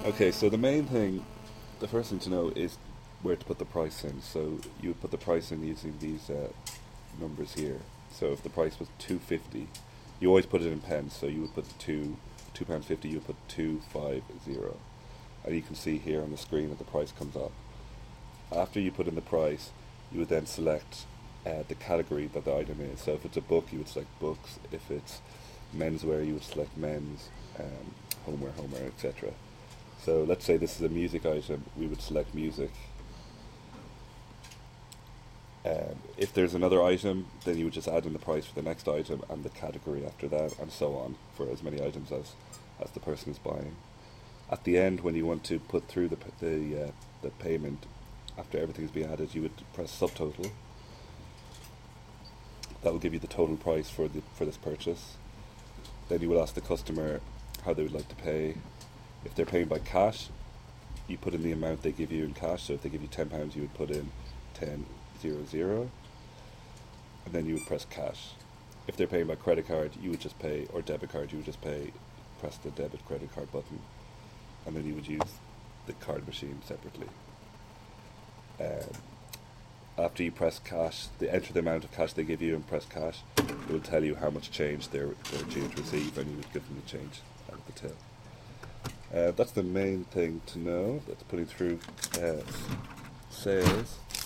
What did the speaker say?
Okay, so the first thing to know is where to put the price in. So you would put the price in using these numbers here. So if the price was 250, you always put it in pence. So you would put £2.50. You would put 250, and you can see here on the screen that the price comes up. After you put in the price, you would then select the category that the item is. So if it's a book, you would select books. If it's menswear, you would select men's, homeware, etc. So let's say this is a music item, we would select music. If there's another item, then you would just add in the price for the next item and the category after that, and so on for as many items as the person is buying. At the end, when you want to put through the payment, after everything's been added, you would press subtotal. That will give you the total price for this purchase. Then you will ask the customer how they would like to pay. If they're paying by cash, you put in the amount they give you in cash. So if they give you £10, you would put in 1000, and then you would press cash. If they're paying by credit card, you would just pay, or debit card, you would just press the debit credit card button, and then you would use the card machine separately. After you press cash, they enter the amount of cash they give you and press cash. It will tell you how much change they're due to receive, and you would give them the change out of the till. That's the main thing to know. That's putting through sales.